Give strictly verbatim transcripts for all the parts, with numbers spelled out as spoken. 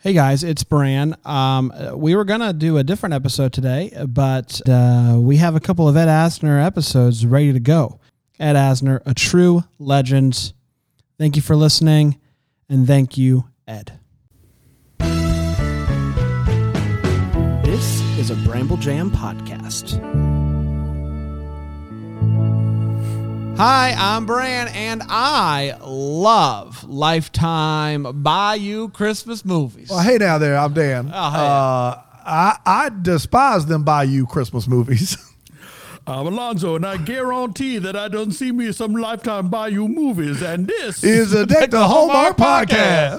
Hey guys, it's Bran. Um, we were going to do a different episode today, but uh, we have a couple of Ed Asner episodes ready to go. Ed Asner, a true legend. Thank you for listening, and thank you, Ed. This is a Bramble Jam podcast. Hi, I'm Bran, and I love Lifetime Bayou Christmas movies. Well, hey now there, I'm Dan. Oh, hey. Uh, I, I despise them Bayou Christmas movies. I'm Alonzo, and I guarantee that I don't see me some Lifetime Bayou movies, and this is a Deck the Hallmark podcast.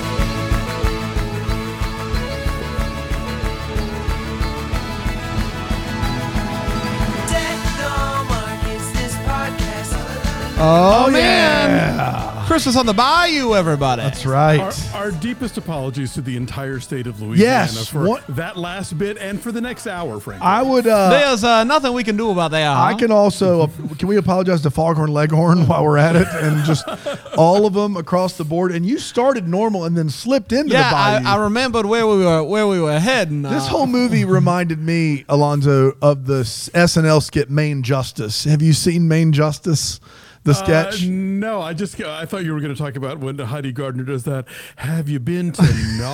Oh, Oh, man. yeah. Christmas on the Bayou, everybody. That's right. Our, our deepest apologies to the entire state of Louisiana Yes, for what- that last bit and for the next hour, frankly. I would. Uh, There's uh, nothing we can do about that. Huh? I can also. Uh, can we apologize to Foghorn Leghorn while we're at it, and just all of them across the board? And you started normal and then slipped into Yeah, the Bayou. I, I remembered where we were where we were heading. This uh, whole movie reminded me, Alonzo, of the S N L skit Main Justice. Have you seen Main Justice? The sketch? Uh, no, I just I thought you were going to talk about when Heidi Gardner does that. Have you been to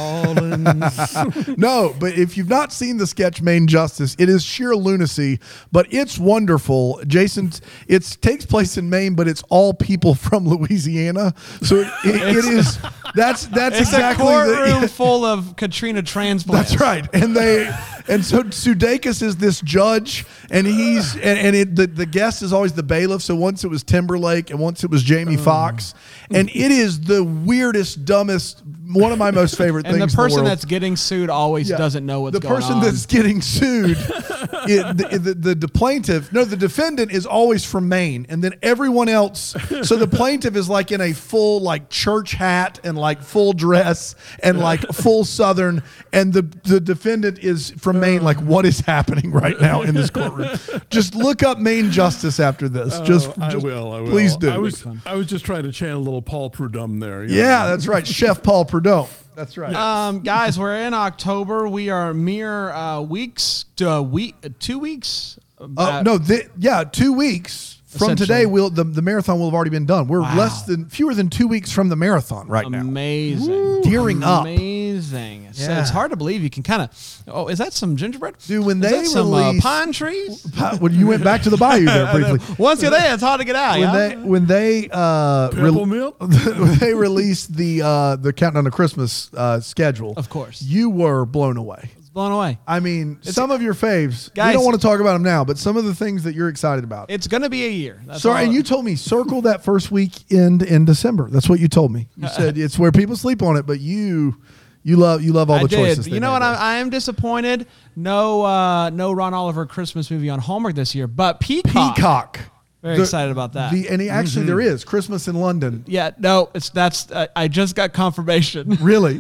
Nolans? No, but if you've not seen the sketch Main Justice, it is sheer lunacy, but it's wonderful. Jason, it takes place in Maine, but it's all people from Louisiana. So it, it, it is, that's that's it's exactly a courtroom the, full of Katrina transplants. That's right. And they and so Sudeikis is this judge, and he's and, and it the, the guest is always the bailiff. So once it was Timberlake and once it was Jamie Foxx. And it is the weirdest, dumbest, one of my most favorite And things. the person in the world. that's getting sued always Yeah. doesn't know what's the going on. The person that's getting sued, it, the, the, the, the plaintiff, no, the defendant is always from Maine. And then everyone else, so the plaintiff is like in a full like church hat and like full dress and like full Southern. And the, the defendant is from Maine. Like, what is happening right now in this courtroom? Just look up Main Justice after this. Oh, just, I just will. I will. Please do. I was I was just trying to channel a little Paul Prudhomme there. you Yeah, know. that's right. Chef Paul Prudhomme. That's right. Um, guys, we're in October. We are mere uh, weeks to a week, two weeks. Uh, no, th- yeah, two weeks from Essentially. today. We'll the, the marathon will have already been done. We're Wow. less than fewer than two weeks from the marathon right now. Amazing. Gearing up. Amazing. So Yeah. it's hard to believe you can kind of. Oh, is that some gingerbread? Dude, when Is they that some uh, release- pine trees? When you went back to the bayou there briefly. Once you're there, it's hard to get out. When yeah? they when they uh, Peppermint? when they released the uh, the Countdown to Christmas uh, schedule, Of course. you were blown away. It's blown away. I mean, some of your faves. We Guys- don't want to talk about them now, but some of the things that you're excited about. It's going to be a year. That's Sorry, all- and you told me circle that first weekend in December. That's what you told me. You said it's where people sleep on it, but you you love you love all I the did. choices. they You know made what? there. I, I am disappointed. No, uh, no Ron Oliver Christmas movie on Hallmark this year, but Peacock. Peacock. Very excited about that. The, and he, actually, there is Christmas in London. Yeah, no, it's that's. Uh, I just got confirmation. Really?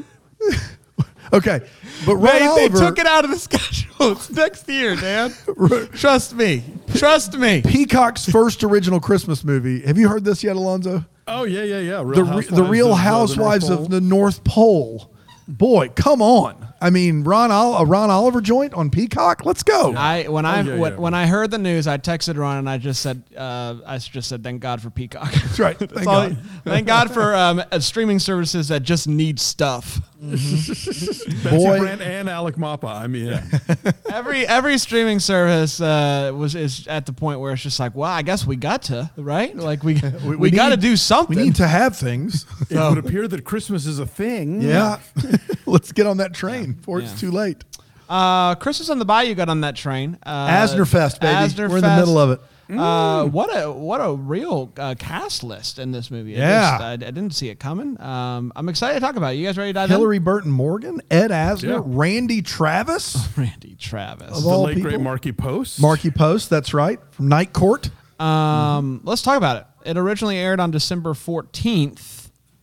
Okay, but Ron They, they Oliver, took it out of the schedule. It's next year, Dan. Trust me. Trust me. Peacock's first original Christmas movie. Have you heard this yet, Alonzo? Oh yeah, yeah, yeah. The Real re- the Real Housewives of the North Pole. Boy, come on! I mean, Ron Ol- a Ron Oliver joint on Peacock. Let's go. I when I yeah, when, yeah. when I heard the news, I texted Ron and I just said, uh, I just said, thank God for Peacock. That's right. That's Thank all- God. Thank God for um, uh, streaming services that just need stuff. Betsy Boy. Brandt and Alec Mappa. I mean, yeah. Every every streaming service uh, was is at the point where it's just like, well, I guess we got to right. Like we we, we got to need- do something. We need to have things. it would appear that Christmas is a thing. Yeah, let's get on that train before Yeah. it's too late. Uh, Christmas on the Bayou got on that train. Uh, Asner Fest, baby. Asner We're in the Fest. middle of it. Uh, what a what a real uh, cast list in this movie. I Yeah. just- I, I didn't see it coming. Um, I'm excited to talk about it. You guys ready to dive Hillary Burton Morgan, Ed Asner, Yeah. Randy Travis, in? Randy Travis. Of The all late great people. Marky Post. Marky Post. That's right, from Night Court. Um, let's talk about it. It originally aired on December fourteenth,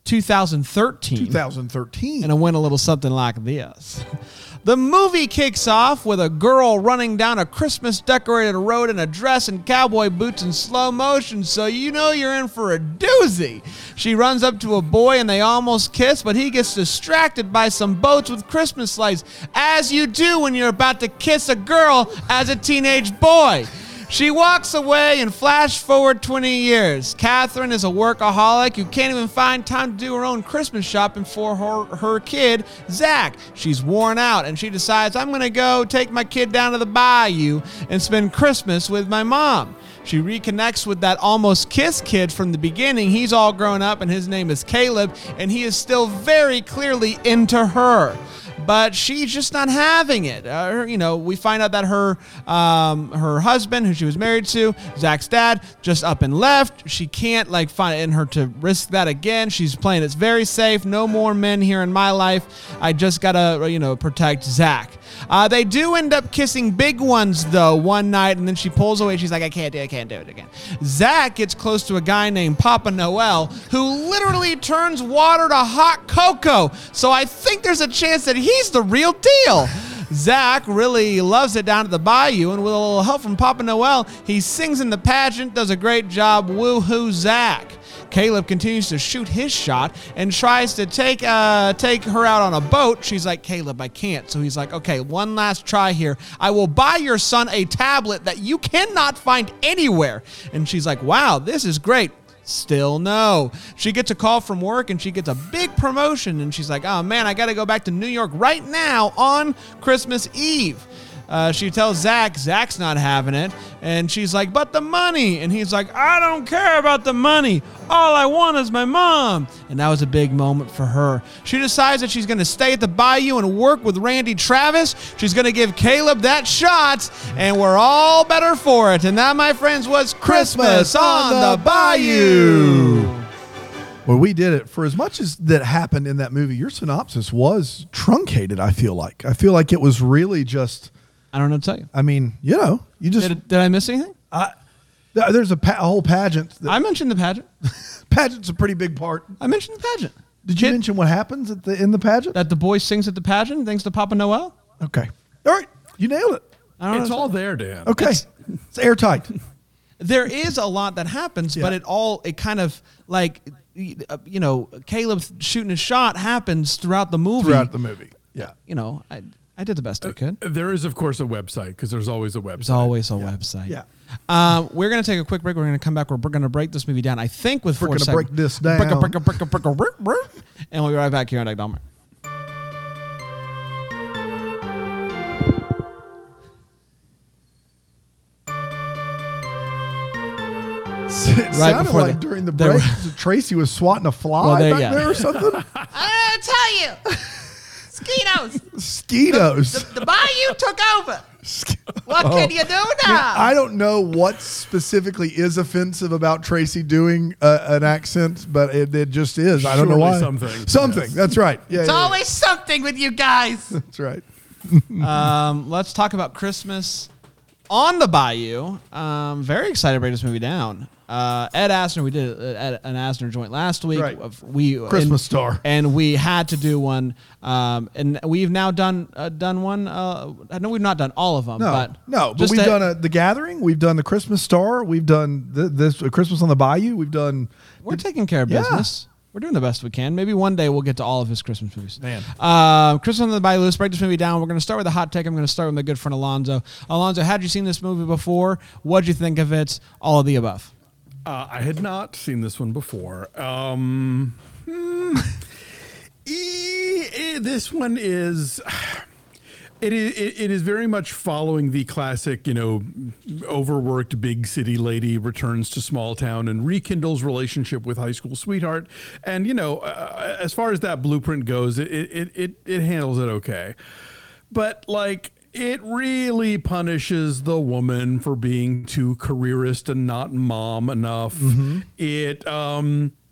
two thousand thirteen. two thousand thirteen. And it went a little something like this. The movie kicks off with a girl running down a Christmas decorated road in a dress and cowboy boots in slow motion, so you know you're in for a doozy. She runs up to a boy and they almost kiss, but he gets distracted by some boats with Christmas lights, as you do when you're about to kiss a girl as a teenage boy. She walks away and flash forward twenty years. Catherine is a workaholic who can't even find time to do her own Christmas shopping for her, her kid, Zach. She's worn out and she decides, I'm going to go take my kid down to the bayou and spend Christmas with my mom. She reconnects with that almost kiss kid from the beginning. He's all grown up and his name is Caleb, and he is still very clearly into her. But she's just not having it. Uh, her- you know, we find out that her um, her husband, who she was married to, Zach's dad, just up and left. She can't like find it in her to risk that again. She's playing it's very safe. No more men here in my life. I just gotta you know protect Zach. Uh, they do end up kissing big ones though one night, and then she pulls away. She's like, I can't do it. I can't do it again. Zach gets close to a guy named Papa Noel, who literally turns water to hot cocoa. So I think there's a chance that he's the real deal. Zach really loves it down at the bayou, and with a little help from Papa Noel, he sings in the pageant, does a great job. Woohoo, Zach. Caleb continues to shoot his shot and tries to take uh, take her out on a boat. She's like, Caleb, I can't. So he's like, okay, one last try here. I will buy your son a tablet that you cannot find anywhere. And she's like, wow, this is great. Still no. She gets a call from work and she gets a big promotion, and she's like, oh man, I got to go back to New York right now on Christmas Eve. Uh, she tells Zach, Zach's not having it, and she's like, but the money. And he's like, I don't care about the money. All I want is my mom. And that was a big moment for her. She decides that she's going to stay at the bayou and work with Randy Travis. She's going to give Caleb that shot, and we're all better for it. And that, my friends, was Christmas on the Bayou. Well, we did it. For as much as that happened in that movie, your synopsis was truncated, I feel like. I feel like it was really just... I don't know what to tell you. I mean, you know, you just... Did, did I miss anything? I, th- there's a, pa- a whole pageant. That, I mentioned the pageant. pageant's a pretty big part. I mentioned the pageant. Did you Kid- mention what happens at the in the pageant? That the boy sings at the pageant thanks to Papa Noel? Okay. All right. You nailed it. I don't It's know. all there, Dan. Okay. It's- It's airtight. There is a lot that happens, Yeah. but it all, it kind of like, uh, you know, Caleb shooting his shot happens throughout the movie. Throughout the movie. Yeah. You know, I I did the best I could. There is, of course, a website, because there's always a website. There's always a website. Yeah. Um, we're going to take a quick break. We're going to come back. We're, we're going to break this movie down, I think, with We're four gonna seg- break this down. Break, a- break, a- break, a- break, a- break, break, and we'll be right back here on Deck Dahmer. It Right sounded before like the- during the there break, were- Tracy was swatting a fly Well, there- back yeah. there or something. I tell you, mosquitoes. Mosquitoes. The bayou took over. What can you do now? Oh. I don't know what specifically is offensive about Tracy doing uh, an accent, but it, it just is. I don't know Surely why. something. Something. Yes. That's right. Yeah, It's yeah, yeah. always something with you guys. That's right. Um, let's talk about Christmas on the Bayou. Um, very excited to break this movie down. Uh, Ed Asner, we did a- Ed- an Asner joint last week. Right. Of- We Christmas and, Star. and we had to do one. Um, and we've now done uh, done one. Uh, I know we've not done all of them, No, but no, but just we've to- done a, the Gathering. We've done the Christmas Star. We've done th- this uh, Christmas on the Bayou. We've done. We're taking care of Yeah. business. We're doing the best we can. Maybe one day we'll get to all of his Christmas movies. Man. Uh, Christmas on the Bayou. Let's break this movie down. We're going to start with a hot take. I'm going to start with my good friend Alonzo. Alonzo, had you seen this movie before? What'd you think of it? All of the above. Uh, I had not seen this one before. Um, hmm, e- e- this one is. It is, it, it is very much following the classic, you know, overworked big city lady returns to small town and rekindles relationship with high school sweetheart. And, you know, uh, as far as that blueprint goes, it, it, it, it handles it okay. But, like, it really punishes the woman for being too careerist and not mom enough. It, um,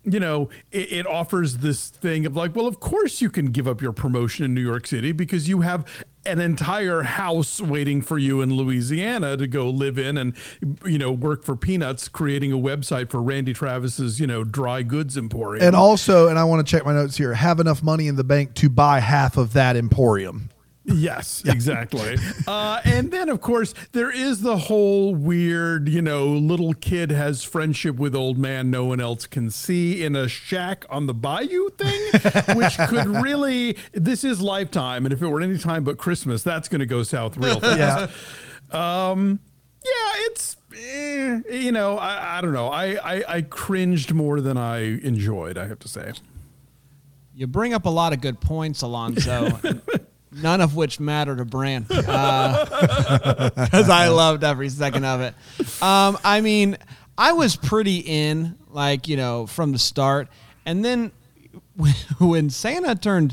you know, it, it offers this thing of like, well, of course you can give up your promotion in New York City because you have an entire house waiting for you in Louisiana to go live in and, you know, work for peanuts, creating a website for Randy Travis's, you know, dry goods emporium. And also, and I want to check my notes here, have enough money in the bank to buy half of that emporium. Yes, exactly. uh, and then, of course, there is the whole weird, you know, little kid has friendship with old man no one else can see in a shack on the bayou thing, which could really, this is Lifetime. And if it were any time but Christmas, that's going to go south real fast. Yeah. Um, yeah, it's, eh, you know, I, I don't know. I, I, I cringed more than I enjoyed, I have to say. You bring up a lot of good points, Alonzo. None of which matter to Bran, because uh, I loved every second of it. Um, I mean, I was pretty in, like, you know, from the start. And then when Santa turned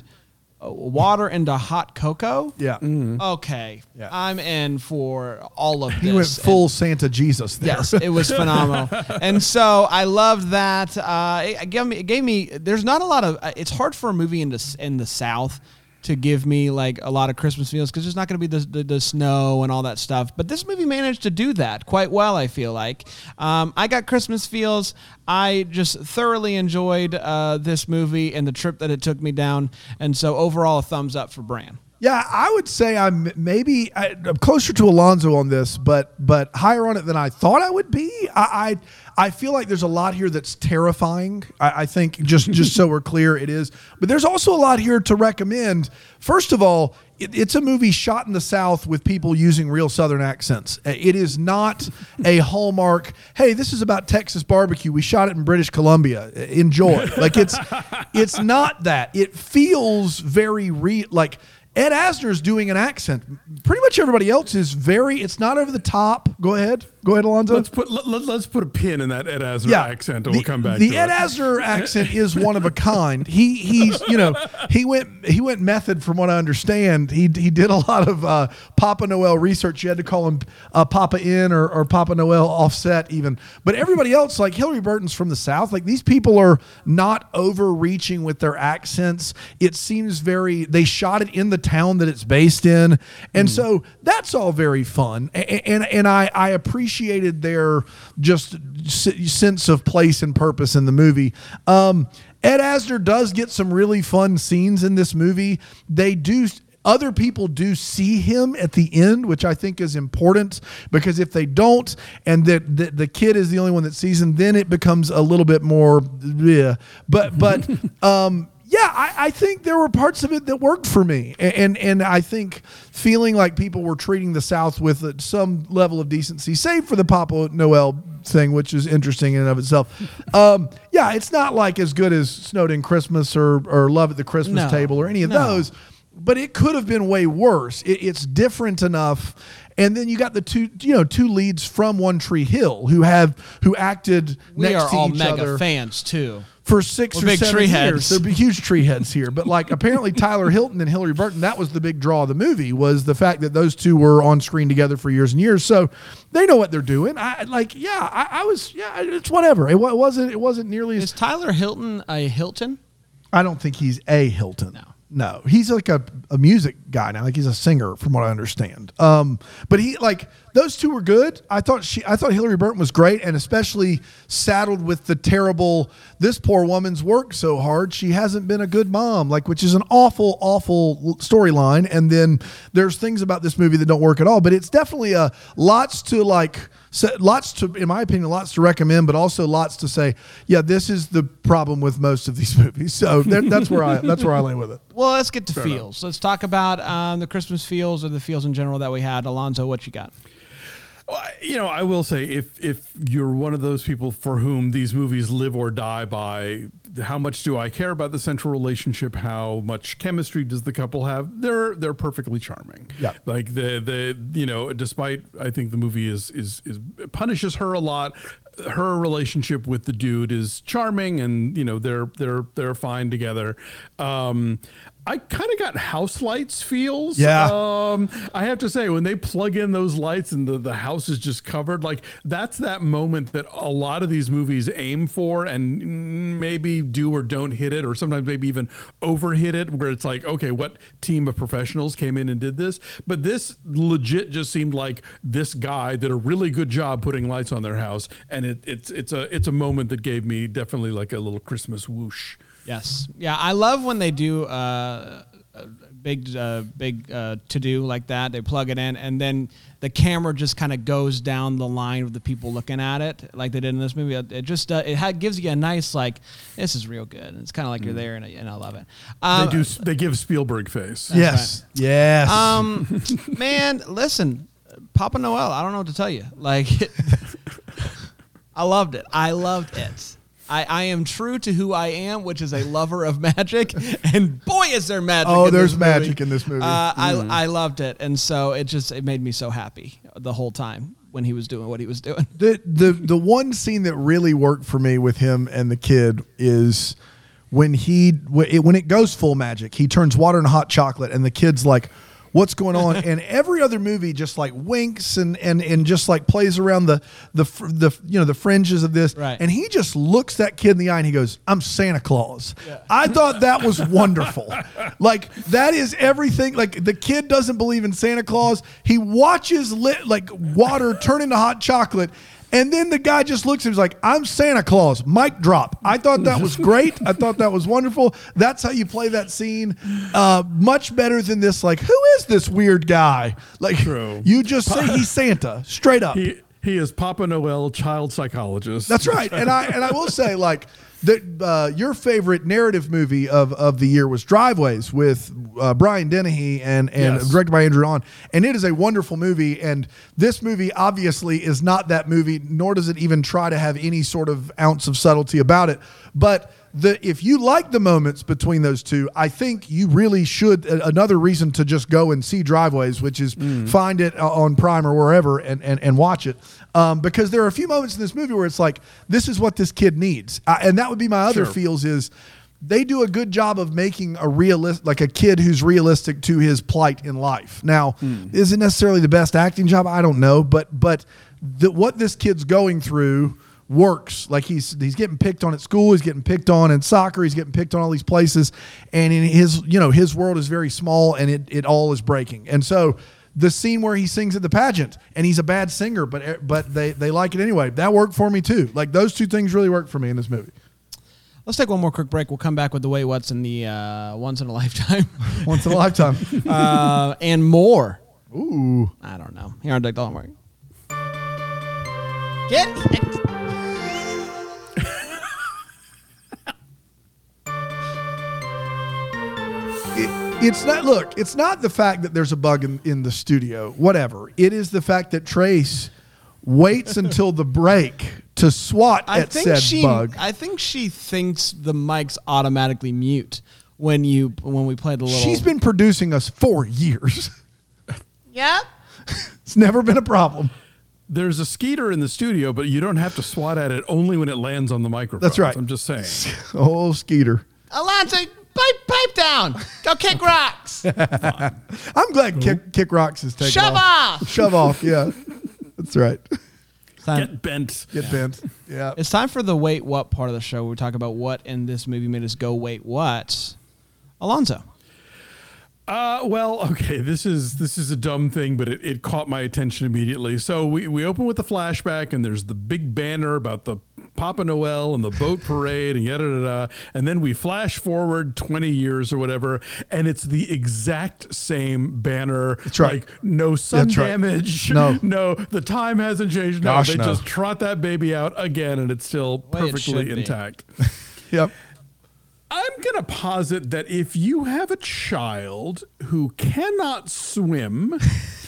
water into hot cocoa, yeah, mm-hmm. okay, yeah. I'm in for all of this. He went full and, Santa Jesus there. Yes, it was phenomenal. And so I loved that. Uh, it, gave me, it gave me, there's not a lot of, it's hard for a movie in the, in the South to give me like a lot of Christmas feels because there's not going to be the, the the snow and all that stuff. But this movie managed to do that quite well, I feel like. Um, I got Christmas feels. I just thoroughly enjoyed uh, this movie and the trip that it took me down. And so overall, a thumbs up for Bran. Yeah, I would say I'm maybe I, I'm closer to Alonzo on this, but but higher on it than I thought I would be. I I, I feel like there's a lot here that's terrifying. I, I think just just so we're clear, it is. But there's also a lot here to recommend. First of all, it, it's a movie shot in the South with people using real Southern accents. It is not a Hallmark. Hey, this is about Texas barbecue. We shot it in British Columbia. Enjoy. Like it's it's not that. It feels very real. Like. Ed Asner's doing an accent. Pretty much everybody else is very, it's not over the top. Go ahead. Go ahead, Alonzo. Let's put let, let's put a pin in that Ed Asner yeah, accent and the, we'll come back the to Ed it. Asner accent is one of a kind. He he's, you know, he went he went method from what I understand. He he did a lot of uh, Papa Noel research. You had to call him uh, Papa In or, or Papa Noel offset even. But everybody else, like Hillary Burton's from the South, like these people are not overreaching with their accents. It seems very, they shot it in the town that it's based in. And mm. so that's all very fun. And, and, and I, I appreciated their just sense of place and purpose in the movie. Um, Ed Asner does get some really fun scenes in this movie. They do, other people do see him at the end, which I think is important because if they don't, and that the, the kid is the only one that sees him, then it becomes a little bit more, yeah. But, but, um, yeah, I, I think there were parts of it that worked for me. And, and and I think feeling like people were treating the South with some level of decency, save for the Papa Noel thing, which is interesting in and of itself. Um, yeah, it's not like as good as Snowed In Christmas or, or Love at the Christmas no, Table or any of no. those, but it could have been way worse. It, it's different enough. And then you got the two, you know, two leads from One Tree Hill who have who acted we next are to all each mega other fans too. For six We're or big seven tree years, heads. there'd be huge tree heads here. But like apparently Tyler Hilton and Hillary Burton, that was the big draw of the movie, was the fact that those two were on screen together for years and years. So they know what they're doing. I like, yeah, I, I was, yeah, it's whatever. It, it wasn't, it wasn't nearly as. Is Tyler Hilton a Hilton? I don't think he's a Hilton. No. No, he's like a, a music guy now. Like he's a singer, from what I understand. Um, but he like those two were good. I thought she, I thought Hillary Burton was great, and especially saddled with the terrible. This poor woman's worked so hard, she hasn't been a good mom. Like, which is an awful, awful storyline. And then there's things about this movie that don't work at all. But it's definitely a lots to like. So lots to, in my opinion, lots to recommend, but also lots to say. Yeah, this is the problem with most of these movies. So that's where I that's where I lay with it. Well, let's get to Fair feels. Enough. Let's talk about um, the Christmas feels or the feels in general that we had. Alonzo, what you got? Well, you know, I will say if if you're one of those people for whom these movies live or die by how much do I care about the central relationship, how much chemistry does the couple have, they're they're perfectly charming. Yeah. Like the the you know, despite I think the movie is is is punishes her a lot, her relationship with the dude is charming, and you know they're they're they're fine together. Um, I kind of got House Lights feels. Yeah. Um, I have to say, when they plug in those lights and the, the house is just covered, like that's that moment that a lot of these movies aim for and maybe do or don't hit it, or sometimes maybe even over hit it, where it's like, okay, what team of professionals came in and did this? But this legit just seemed like this guy did a really good job putting lights on their house. And it, it's, it's a, it's a moment that gave me definitely like a little Christmas whoosh. Yes. Yeah, I love when they do uh, a big, uh, big uh, to-do like that. They plug it in, and then the camera just kind of goes down the line of the people looking at it, like they did in this movie. It just uh, it had, gives you a nice, like, this is real good. And it's kind of like mm. you're there, and, and I love it. Um, they do. They give Spielberg face. Yes. Right. Yes. Um, man, listen, Papa Noel, I don't know what to tell you. Like, I loved it. I loved it. I, I am true to who I am, which is a lover of magic, and boy, is there magic! Oh, in there's this magic movie. in this movie. Uh, mm. I I loved it, and so it just it made me so happy the whole time when he was doing what he was doing. The the the one scene that really worked for me with him and the kid is when he when it goes full magic. He turns water into hot chocolate, and the kid's like, what's going on? And every other movie just like winks and and and just like plays around the the the you know the fringes of this. Right. And he just looks that kid in the eye and he goes, "I'm Santa Claus." Yeah. I thought that was wonderful. Like that is everything. Like the kid doesn't believe in Santa Claus. He watches lit like water turn into hot chocolate. And then the guy just looks at him and is like, "I'm Santa Claus." Mic drop. I thought that was great. I thought that was wonderful. That's how you play that scene. Uh, much better than this, like, who is this weird guy? Like, True. You just say he's Santa, straight up. He, he is Papa Noel, child psychologist. That's right. And I and I will say, like, that uh, your favorite narrative movie of, of the year was Driveways with uh, Brian Dennehy and, and Yes. directed by Andrew Ahn. And it is a wonderful movie. And this movie obviously is not that movie, nor does it even try to have any sort of ounce of subtlety about it. But the if you like the moments between those two, I think you really should. Uh, another reason to just go and see Driveways, which is mm. find it on Prime or wherever and, and, and watch it. Um, because there are a few moments in this movie where it's like, this is what this kid needs. Uh, and that would be my other Sure. feels is they do a good job of making a realist, like a kid who's realistic to his plight in life. Now, mm. is it necessarily the best acting job? I don't know. But, but the, what this kid's going through works. Like he's he's getting picked on at school, he's getting picked on in soccer, he's getting picked on all these places, and in his you know his world is very small, and it it all is breaking. And so the scene where he sings at the pageant and he's a bad singer, but but they they like it anyway, that worked for me too. Like those two things really worked for me in this movie. Let's take one more quick break. We'll come back with the Wait What's in the uh, Once in a Lifetime. Once in a lifetime. uh, and more. Ooh. I don't know. Here on Dick Dollenberg. Get it. It's not, look, it's not the fact that there's a bug in, in the studio, whatever. It is the fact that Trace waits until the break to swat I at think said she, bug. I think she thinks the mics automatically mute when you when we play the little. She's been producing us for years. Yeah. It's never been a problem. There's a skeeter in the studio, but you don't have to swat at it only when it lands on the microphone. That's right. I'm just saying. Oh, Skeeter. Alonzo, pipe, pipe down. Go kick rocks. I'm glad Kick, Kick Rocks is taken Shove off. off. Shove off, yeah. That's right. time. Get bent. Get bent. Yeah. It's time for the Wait What part of the show. We talk about what in this movie made us go wait what. Alonzo. Uh, well, okay, this is this is a dumb thing, but it, it caught my attention immediately. So we, we open with the flashback, and there's the big banner about the Papa Noel and the boat parade and yada da da. And then we flash forward twenty years or whatever, and it's the exact same banner. That's right. Like no sun That's right. damage. No. no, the time hasn't changed. No, Gosh, they no. just trot that baby out again, and it's still Way it should perfectly be. intact. Yep. I'm going to posit that if you have a child who cannot swim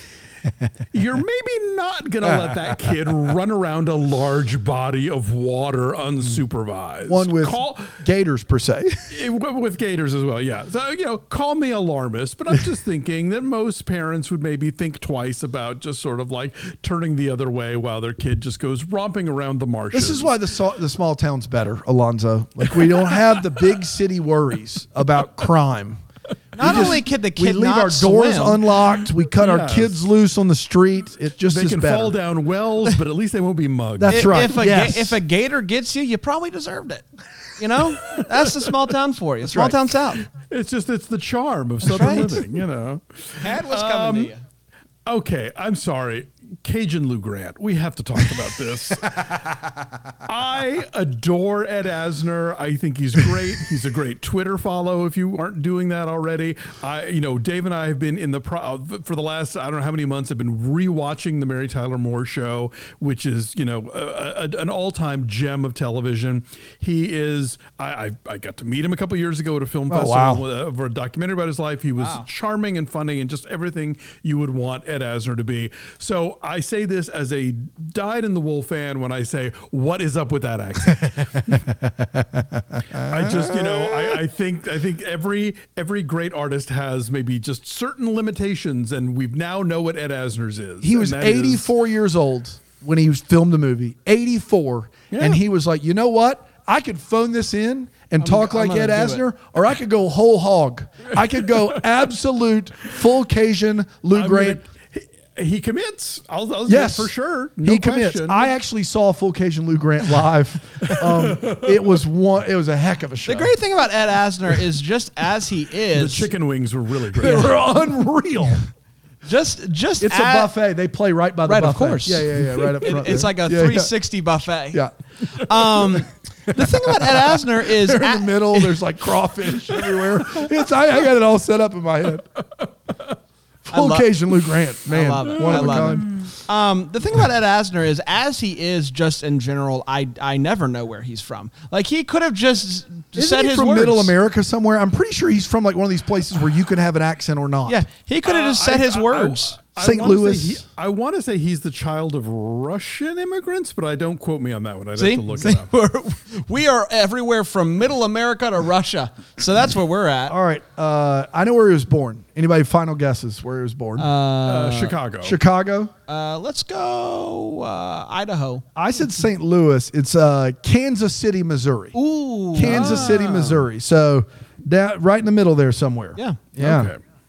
you're maybe not going to let that kid run around a large body of water unsupervised. One with Call, gators per se. with gators as well, yeah. So, you know, call me alarmist, but I'm just thinking that most parents would maybe think twice about just sort of like turning the other way while their kid just goes romping around the marshes. This is why the so- the small town's better, Alonzo. Like, we don't have the big city worries about crime. Not We just- only could the we kid leave not our doors swim, unlocked. We cut our Yes. kids loose on the street. It just they is can better. fall down wells, but at least they won't be mugged. That's if, right. If a, Yes. ga- if a gator gets you, you probably deserved it. You know, that's the small town for you. Small right. town South. It's just, it's the charm of Southern right. living, you know. Had what's Um, coming to you. Okay, I'm sorry. Cajun Lou Grant. We have to talk about this. I adore Ed Asner. I think he's great. He's a great Twitter follow if you aren't doing that already. I, you know, Dave and I have been in the pro for the last I don't know how many months. I've been rewatching the Mary Tyler Moore Show, which is you know a, a, an all-time gem of television. He is. I, I I got to meet him a couple years ago at a film Oh, festival wow. uh, for a documentary about his life. He was Wow. charming and funny and just everything you would want Ed Asner to be. So I say this as a dyed-in-the-wool fan when I say, what is up with that accent? I just, you know, I, I think I think every every great artist has maybe just certain limitations, and we now know what Ed Asner's is. He and was that is- eighty-four years old when he filmed the movie. eighty-four. Yeah. And he was like, you know what? I could phone this in and talk I'm like Ed gonna do Asner, or I could go whole hog. I could go absolute full Cajun Lou I'm Grant. gonna- he, he commits. I'll, I'll Yes, for sure. No he commits. question. I actually saw full Cajun Lou Grant live. Um, it was one. It was a heck of a show. The great thing about Ed Asner is just as he the is, chicken wings were really great. They were unreal. just just It's a at- buffet. They play right by the Right, buffet. of course. Yeah, yeah, yeah. Right up It- front. it's there. like a Yeah, yeah. three sixty buffet. Yeah. Um, the thing about Ed Asner is They're in at- the middle. There's like crawfish everywhere. It's I, I got it all set up in my head. Full love- Cajun Lou Grant, man, love it. one I of a love kind. Um, the thing about Ed Asner is, as he is, just in general, I I never know where he's from. Like he could have just Isn't said he his from words. Middle America somewhere? I'm pretty sure he's from like one of these places where you can have an accent or not. Yeah, he could have Uh, just said I- his I- words. I- I Saint wanna say Louis. he- I want to say he's the child of Russian immigrants, but I don't quote me on that one. I'd See, have to look See? it up. We're, we are everywhere from Middle America to Russia, so that's where we're at. All right. Uh, I know where he was born. Anybody final guesses where he was born? Uh, Chicago. Chicago. Uh, let's go uh, Idaho. I said Saint Louis. It's uh, Kansas City, Missouri. Ooh, Kansas City, Missouri. So down, right in the middle there somewhere. Yeah. Yeah.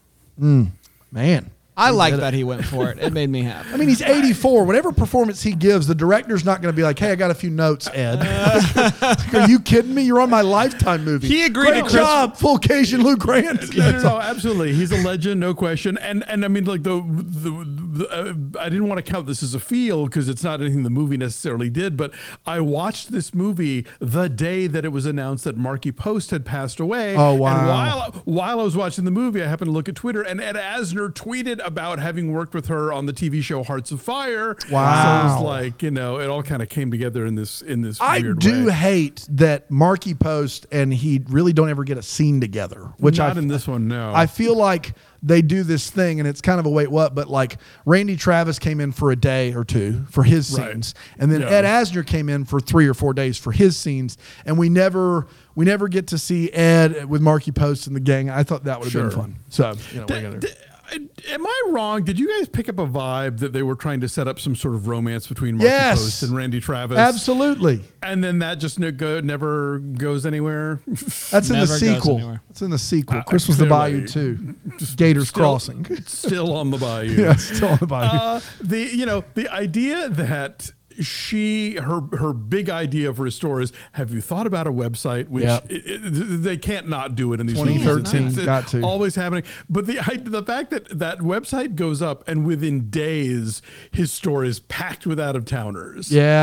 Okay. Man. I like that he went for it. It made me happy. I mean, he's eighty-four. Whatever performance he gives, the director's not going to be like, "Hey, I got a few notes, Ed." Like, are you kidding me? You're on my Lifetime movie. He agreed Great to Chris- job, full Cajun Lou Grant. No, no, no, absolutely. He's a legend, no question. And and I mean, like the the, the uh, I didn't want to count this as a feel because it's not anything the movie necessarily did. But I watched this movie the day that it was announced that Marky Post had passed away. Oh, wow. And while while I was watching the movie, I happened to look at Twitter, and Ed Asner tweeted about having worked with her on the T V show Hearts of Fire. Wow. So it was like, you know, it all kind of came together in this in this I weird do way. hate that Marky Post and he really don't ever get a scene together. Which Not I, in this one, no. I feel like they do this thing, and it's kind of a wait what, but like Randy Travis came in for a day or two for his Right. scenes, and then Yeah. Ed Asner came in for three or four days for his scenes, and we never we never get to see Ed with Marky Post and the gang. I thought that would have Sure. been fun. So you know, we're gonna- D- Am I wrong? Did you guys pick up a vibe that they were trying to set up some sort of romance between Marky Yes. Post and Randy Travis? absolutely. And then that just no go, never goes anywhere. That's in the Never goes sequel. anywhere. That's in the sequel. Uh, Christmas the clearly. Bayou too. Gators Still- Crossing. Still on the bayou. Yeah, still on the Bayou. Uh, the you know the idea that she her her big idea for a store is, have you thought about a website? Which Yeah. it, it, they can't not do it in these twenty thirteen, movies. It's, it's got to. always happening. But the I- the fact that that website goes up and within days his store is packed with out of towners. Yeah.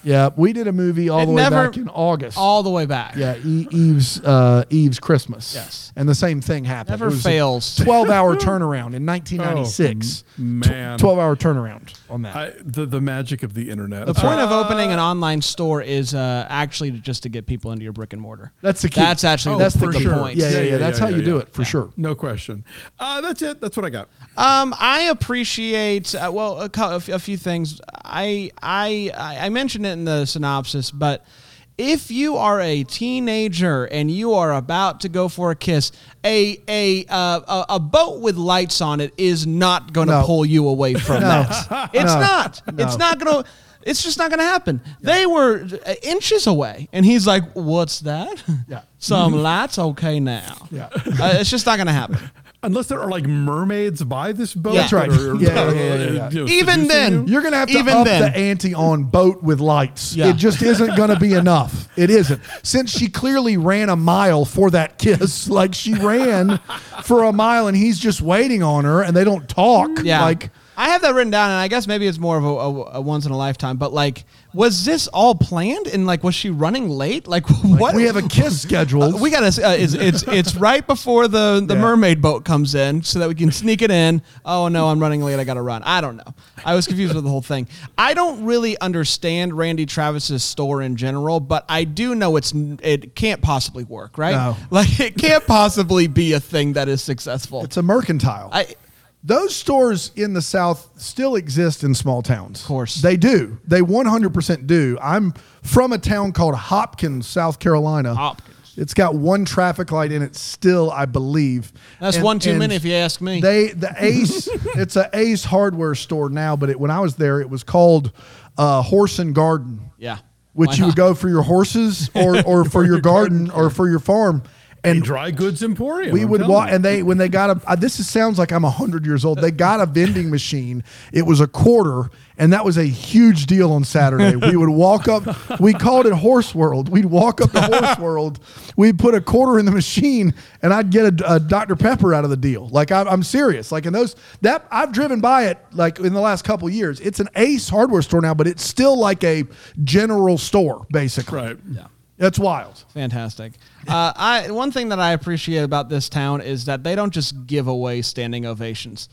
Yeah, we did a movie all It the way never- back in August. All the way back. yeah, e- Eve's uh, Eve's Christmas. Yes. and the same thing happened. Never It was fails. a twelve-hour turnaround in nineteen ninety-six. Oh, man. twelve-hour turnaround on that. I, the the magic of the internet. The point of opening an online store is uh, actually just to get people into your brick and mortar. That's the key. That's actually Oh, the, That's the for the sure. point. yeah, yeah, yeah, yeah, That's yeah, how yeah, you do yeah. it for sure. No question. Uh, that's it. That's what I got. Um, I appreciate uh, well a, cou- a f- a few things. I I I I mentioned it in the synopsis, but if you are a teenager and you are about to go for a kiss, a a uh, a, a boat with lights on it is not going to No. pull you away from No. that. It's No. not. It's not going to. It's just not going to happen. They were uh, inches away, and he's like, "What's that? Yeah. Some lights? Okay, now. Yeah. Uh, it's just not going to happen." Unless there are like mermaids by this boat. That's right. that are, Yeah, uh, yeah, yeah, yeah. you know, Even seducing then, you. You're going to have to Even up then. the ante on boat with lights. Yeah. It just isn't going to be enough. It isn't. Since she clearly ran a mile for that kiss, like she ran for a mile and he's just waiting on her and they don't talk. Yeah. Like, I have that written down, and I guess maybe it's more of a, a, a once in a lifetime. But like, was this all planned? And like, was she running late? Like, what? we have a kiss scheduled. Uh, we gotta. Uh, it's, it's it's right before the the Yeah. mermaid boat comes in, so that we can sneak it in. Oh no, I'm running late. I gotta run. I don't know. I was confused with the whole thing. I don't really understand Randy Travis's store in general, but I do know it's it can't possibly work, right? No. Like, it can't possibly be a thing that is successful. It's a mercantile. I. Those stores in the South still exist in small towns. Of course. They do. They one hundred percent do. I'm from a town called Hopkins, South Carolina. Hopkins. It's got one traffic light in it still, I believe. That's And- one too and many if you ask me. They the Ace, it's a Ace hardware store now, but it, when I was there, it was called uh, Horse and Garden. yeah. Which Why you would not? go for your horses or, or for your garden or for your farm. A And dry goods emporium. we I'm would telling walk, you. and they when they got a. Uh, this is, sounds like I'm a hundred years old. They got a vending machine. It was a quarter, and that was a huge deal on Saturday. We would walk up. We called it Horse World. We'd walk up to Horse World. We'd put a quarter in the machine, and I'd get a, a Doctor Pepper out of the deal. Like I, I'm serious. Like in those that I've driven by it like in the last couple of years. It's an Ace hardware store now, but it's still like a general store basically. Right. Yeah. It's wild. Fantastic. Uh, I one thing that I appreciate about this town is that they don't just give away standing ovations.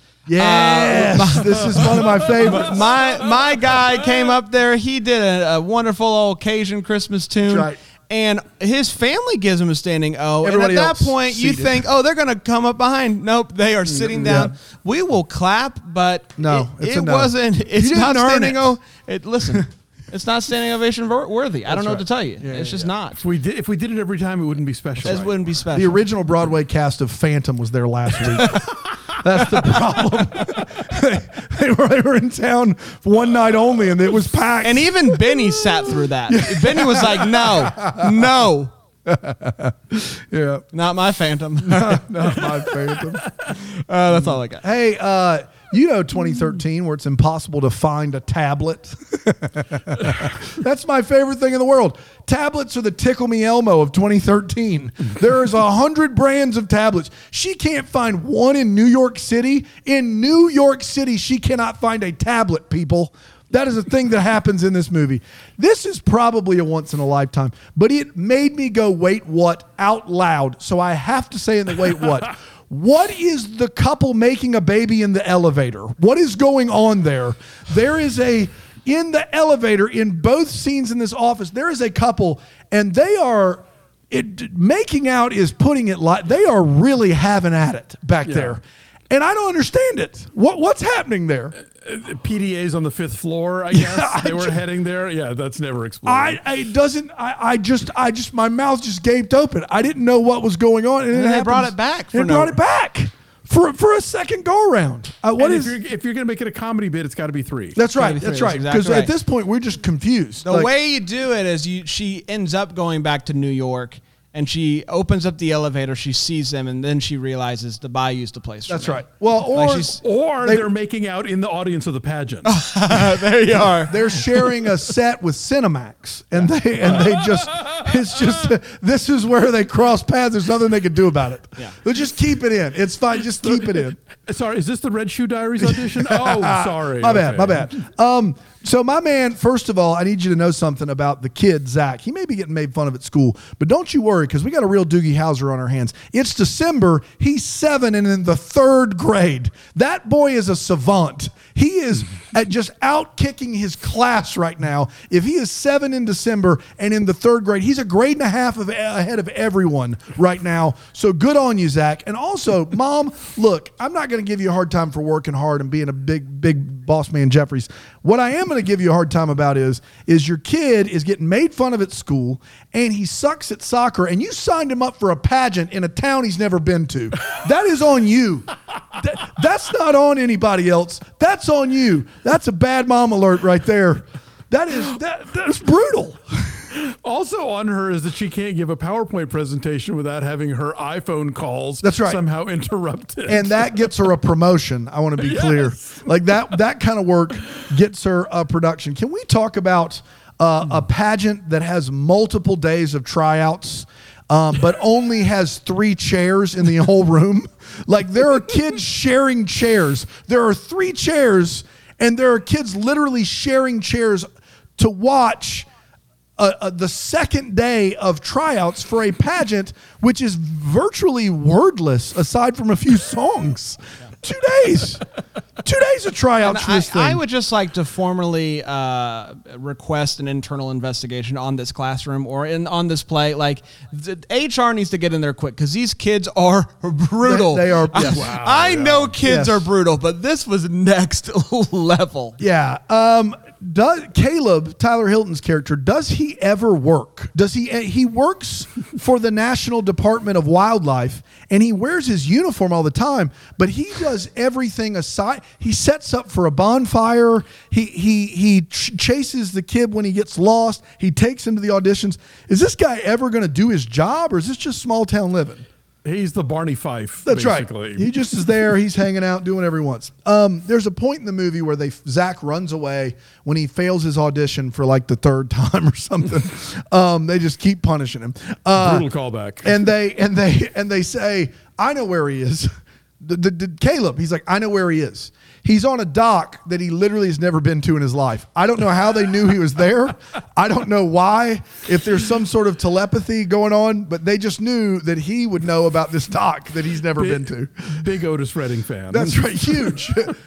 Yes, this is one of my favorites. My my guy came up there. He did a, a wonderful old Cajun Christmas tune. That's right. And his family gives him a standing O. Everybody and at else that point, you seated. think, oh, they're going to come up behind. Nope, they are sitting Yeah. down. We will clap, but No, it, it's a it no. wasn't. It's didn't not earn standing it. O. It listen, it's not standing ovation wor- worthy. I don't know right. what to tell you. Yeah, it's yeah, just yeah. not. If we did, if we did it every time, it wouldn't be special. This wouldn't be special. The original Broadway cast of Phantom was there last week. That's the problem. they, they, were, they were in town one night only, and it was packed. And even Benny sat through that. Benny was like, no, no, yeah, not my Phantom. not my Phantom. Uh, that's all I got. Hey, uh, you know twenty thirteen, where it's impossible to find a tablet. That's my favorite thing in the world. Tablets are the Tickle Me Elmo of twenty thirteen. There's a hundred brands of tablets. She can't find one in New York City. In New York City, she cannot find a tablet, people. That is a thing that happens in this movie. This is probably a once in a lifetime, but it made me go, wait, what, out loud. So I have to say in the wait, what? What is the couple making a baby in the elevator? What is going on there? There is a, in the elevator, in both scenes in this office, there is a couple, and they are, it, making out is putting it like, they are really having at it back Yeah. there. And I don't understand it. What What's happening there? P D As on the fifth floor. I guess I they were ju- heading there. Yeah, that's never exploded. I, I it doesn't I, I just I just my mouth just gaped open. I didn't know what was going on, and, And it they brought happens- it back They for no- brought it back for for a second go around. Uh, what and is? if you're if you're gonna make it a comedy bit, it's got to be three. That's right. gotta be That's three. right. That's Because exactly at right. this point we're just confused. The Like, way you do it is you she ends up going back to New York, and she opens up the elevator. She sees them, and then she realizes the bayou's the place. for that's me. right. Well, or Like she's- Or They- they, are making out in the audience of the pageant. there you are. they're sharing a set with Cinemax, and they and they just It's just, this is where they cross paths. There's nothing they can do about it. Yeah. But just keep it in. It's fine. Just keep it in. Sorry, is this the Red Shoe Diaries audition? Oh, sorry. My bad, Okay. my bad. Um, so my man, first of all, I need you to know something about the kid, Zach. He may be getting made fun of at school, but don't you worry, because we got a real Doogie Howser on our hands. It's December. He's seven and in the third grade. That boy is a savant. He is at just out kicking his class right now. If he is seven in December and in the third grade, he's a grade and a half of, ahead of everyone right now. So good on you, Zach. And also, Mom, look, I'm not going to give you a hard time for working hard and being a big, big boss man, Jeffries. What I am going to give you a hard time about is, is your kid is getting made fun of at school and he sucks at soccer and you signed him up for a pageant in a town he's never been to. That is on you. That, that's not on anybody else. That's on you. That's a bad mom alert right there. That is that that's brutal. Also on her is that she can't give a PowerPoint presentation without having her iPhone calls That's right. somehow interrupted. And that gets her a promotion. I want to be Yes. clear. Like that that kind of work gets her a production. Can we talk about uh, a pageant that has multiple days of tryouts, um, but only has three chairs in the whole room? Like there are kids sharing chairs. There are three chairs, and there are kids literally sharing chairs to watch Uh, uh, the second day of tryouts for a pageant, which is virtually wordless aside from a few songs. Two days. Two days of tryouts for I, this thing. I would just like to formally uh, request an internal investigation on this classroom or in on this play. Like, the H R needs to get in there quick because these kids are brutal. They- they are- I, yes. Wow, I yeah. know kids Yes. are brutal, but this was next level. Yeah. Um, does Caleb, Tyler Hilton's character, does he ever work? Does he? He works for the National Department of Wildlife, and he wears his uniform all the time. But he does everything aside. He sets up for a bonfire. He he he ch- chases the kid when he gets lost. He takes him to the auditions. Is this guy ever going to do his job, or is this just small town living? He's the Barney Fife. That's basically. right. He just is there. He's hanging out, doing whatever he wants. Um, there's a point in the movie where they Zach runs away when he fails his audition for like the third time or something. um, they just keep punishing him. Uh, Brutal callback. and they and they and they say, "I know where he is." The, the, the, Caleb, he's like, "I know where he is." He's on a dock that he literally has never been to in his life. I don't know how they knew he was there. I don't know why, if there's some sort of telepathy going on, but they just knew that he would know about this dock that he's never been to. Big Otis Redding fan. That's right, huge.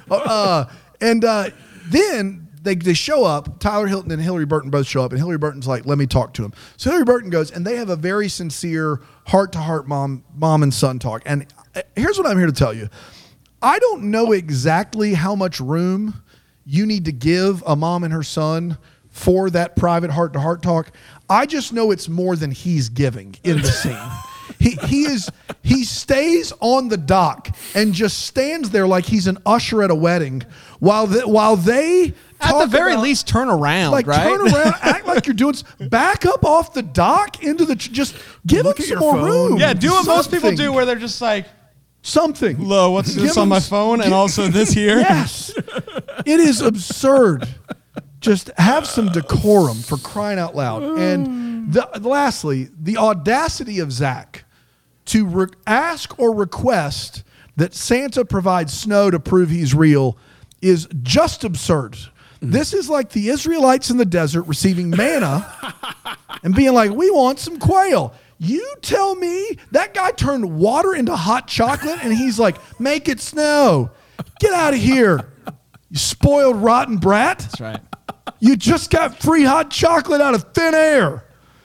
uh, and uh, then they, they show up. Tyler Hilton and Hillary Burton both show up, and Hillary Burton's like, "Let me talk to him." So Hillary Burton goes, and they have a very sincere, heart-to-heart mom, mom and son talk. And uh, here's what I'm here to tell you. I don't know exactly how much room you need to give a mom and her son for that private heart-to-heart talk. I just know it's more than he's giving in the scene. He he is he stays on the dock and just stands there like he's an usher at a wedding while the, while they At talk the very about- least, turn around, like right? turn around, act like you're doing. Back up off the dock into the. Just give Look him at some your more phone. room. Yeah, do what most people Something. do where they're just like, Something. "Hello, what's Give this on him my s- phone?" And gi- also this here. Yes. It is absurd. Just have some decorum, for crying out loud. And the, lastly, the audacity of Zach to re- ask or request that Santa provides snow to prove he's real is just absurd. This is like the Israelites in the desert receiving manna and being like, "We want some quail." You tell me that guy turned water into hot chocolate and he's like, "Make it snow." Get out of here, you spoiled rotten brat. That's right. You just got free hot chocolate out of thin air.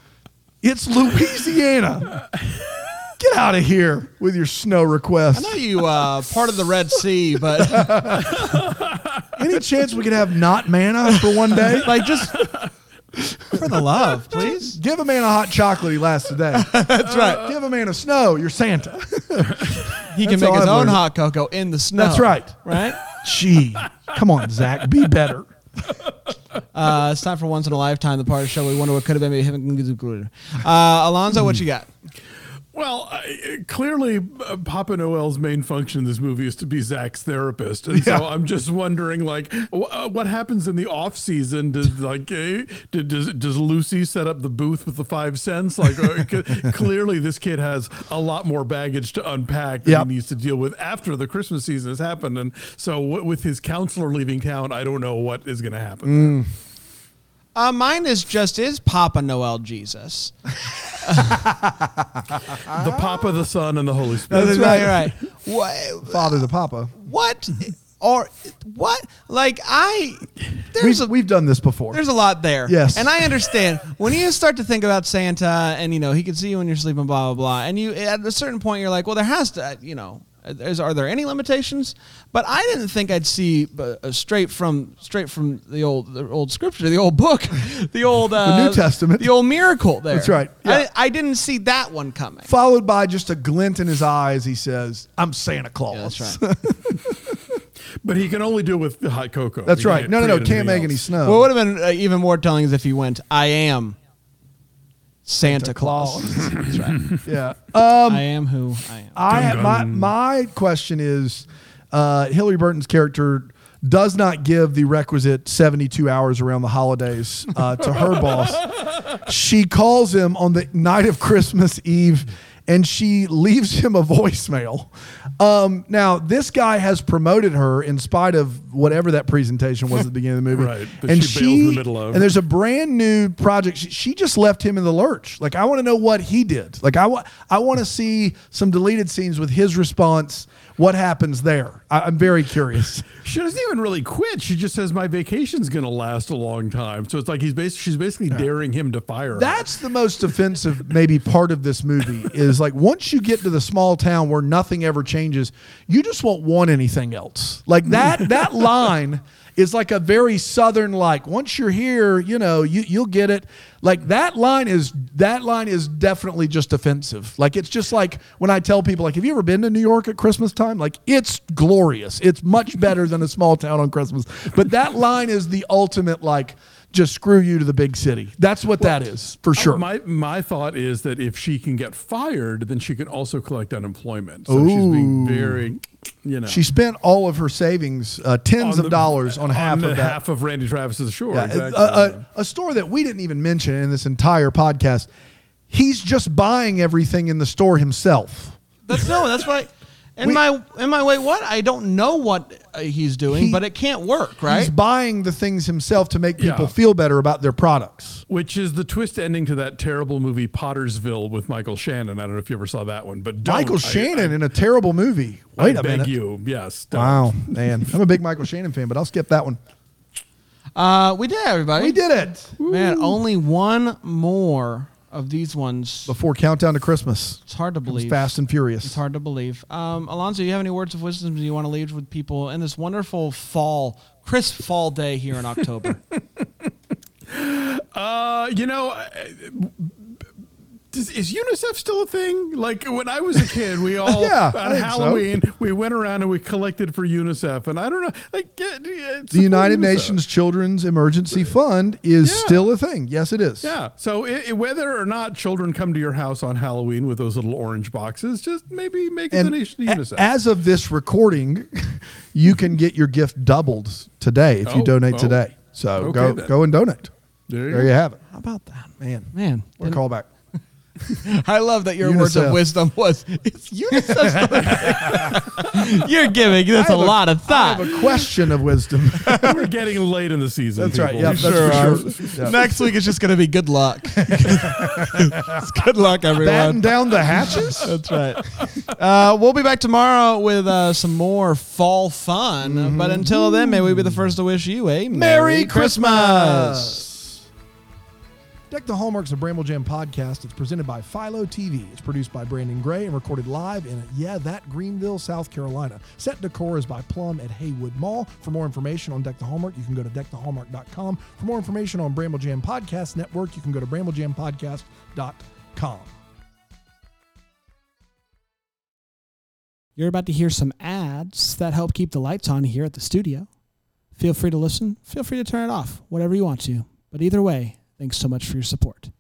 It's Louisiana. Get out of here with your snow request. I know you uh, part of the Red Sea, but Any chance we could have not manna for one day? like just for the love, please. Give a man a hot chocolate, he lasts a day. That's right. Give a man a snow, you're Santa. He can That's make all his I've own learned. hot cocoa in the snow. That's right. Right? Gee, come on, Zach, be better. Uh, it's time for Once in a Lifetime, the part of the show we wonder what could have been. Maybe uh, Alonzo, what you got? Well, uh, clearly, uh, Papa Noel's main function in this movie is to be Zach's therapist, and Yeah. so I'm just wondering, like, w- uh, what happens in the off season? Does like, uh, d- does does Lucy set up the booth with the five cents? Like, uh, c- clearly, this kid has a lot more baggage to unpack that Yep. he needs to deal with after the Christmas season has happened, and so w- with his counselor leaving town, I don't know what is going to happen. Mm. Uh, mine is just is Papa Noel Jesus. The Papa, the Son, and the Holy Spirit. That's right, right. right. What? Father the Papa. What? Or what? Like I, there's We've, a we've done this before. there's a lot there. Yes. and I understand when you start to think about Santa, and you know he can see you when you're sleeping, blah blah blah, and you at a certain point you're like, well, there has to, you know. Is, are there any limitations? But I didn't think I'd see uh, straight from straight from the old the old scripture, the old book, the old uh, The New Testament. the old miracle. There, That's right. Yeah. I, I didn't see that one coming. Followed by just a glint in his eyes. He says, I'm Santa Claus. Yeah, that's right. But he can only do it with hot cocoa. That's He right. can't No, no, no. create Can't anything make any else. snow. Well, it would have been uh, even more telling is if he went, I am Santa, Santa Claus. Claus. That's right. Yeah. Um, I am who I am. I Dun, my dun. my question is, uh, Hillary Burton's character does not give the requisite seventy-two hours around the holidays uh, to her boss. She calls him on the night of Christmas Eve, and she leaves him a voicemail. Um, now, this guy has promoted her in spite of whatever that presentation was at the beginning of the movie. Right, that and she bailed in the middle of. And there's a brand new project. She, she just left him in the lurch. Like, I want to know what he did. Like, I, wa- I want to see some deleted scenes with his response. What happens there? I, I'm very curious. She doesn't even really quit. She just says my vacation's going to last a long time. So it's like he's basically she's basically daring him to fire her. That's the most offensive maybe part of this movie is like once you get to the small town where nothing ever changes, you just won't want anything else. Like that that line is like a very southern like once you're here, you know, you you'll get it. Like that line is that line is definitely just offensive. Like it's just like when I tell people like have you ever been to New York at Christmas time? Like it's glorious. It's much better than a small town on Christmas. But that line is the ultimate like just screw you to the big city. That's what that is for sure. My my thought is that if she can get fired, then she can also collect unemployment. So she's being very, you know, She spent all of her savings, uh, tens on of the- dollars, on, half the of that. half of Randy Travis's Shore. Yeah, exactly. a, a, a store that we didn't even mention in this entire podcast. He's just buying everything in the store himself. That's no, that's right. In We- my in my way, what I don't know what uh, he's doing, He- but it can't work, right? He's buying the things himself to make people Yeah. feel better about their products. Which is the twist ending to that terrible movie Pottersville with Michael Shannon. I don't know if you ever saw that one, but don't. Michael I- Shannon I, in a terrible movie. I Wait a beg minute. you, yes. don't. Wow, man. I'm a big Michael Shannon fan, but I'll skip that one. Uh, we did, everybody. We did it. Man, only one more of these ones. Before Countdown to Christmas. It's hard to Comes believe. Fast and Furious. It's hard to believe. Um, Alonzo, you have any words of wisdom you want to leave with people in this wonderful fall, crisp fall day here in October? Uh, you know, uh, does, is UNICEF still a thing? Like when I was a kid, we all Yeah, I on think so. Halloween we went around and we collected for UNICEF, and I don't know, like uh, yeah, The United UNICEF. Nations Children's Emergency Fund is Yeah. still a thing. Yes, it is. Yeah. So i i whether or not children come to your house on Halloween with those little orange boxes, just maybe make a And donation to a- UNICEF. as of this recording, you can get your gift doubled today if you Oh, donate oh. today. So Okay, go then. go and donate. there you There go. you have it. How about that? Man, Man, what a didn't- callback. I love that your words of UNICEF. wisdom was it's UNICEF. You're giving this I a have lot of I thought. have a question of wisdom. We're getting late in the season. That's right. people. Yeah, that's Sure are. for sure. Yeah. Next week is just going to be good luck. It's good luck, Batten everyone. down the hatches. That's right. Uh, we'll be back tomorrow with uh, some more fall fun. But until then, may we be the first to wish you a Merry Christmas. Deck the Hallmarks of Bramble Jam podcast. It's presented by Philo T V. It's produced by Brandon Gray and recorded live in, yeah, that Greenville, South Carolina. Set decor is by Plum at Haywood Mall. For more information on Deck the Hallmark, you can go to deck the hallmark dot com. For more information on Bramble Jam Podcast Network, you can go to bramble jam podcast dot com. You're about to hear some ads that help keep the lights on here at the studio. Feel free to listen. Feel free to turn it off, whatever you want to. But either way, thanks so much for your support.